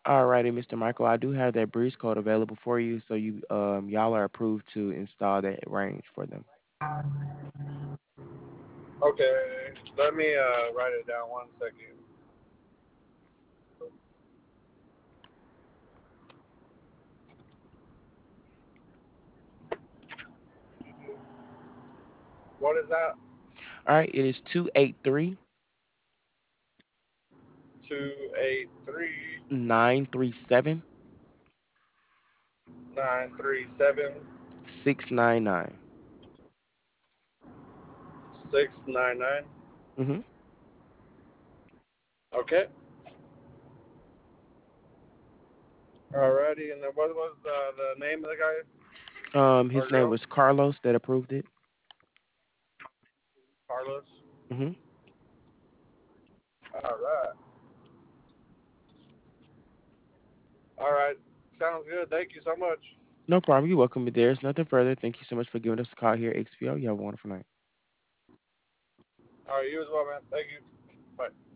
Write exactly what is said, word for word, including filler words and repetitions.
Alrighty, mister Michael, I do have that breeze code available for you, so you um y'all are approved to install that range for them. Okay, let me uh, write it down one second. What is that? All right, it is two eight three Two eight three nine three seven nine three seven six nine nine. six nine nine. Mm-hmm. Okay. Alrighty, and then what was the, the name of the guy Um, or his name girl? was Carlos that approved it. Carlos. Mm-hmm. All right. All right. Sounds good. Thank you so much. No problem. You're welcome. But there's nothing further. Thank you so much for giving us a call here at X P O. You have a wonderful night. All right, you as well, man. Thank you. Bye.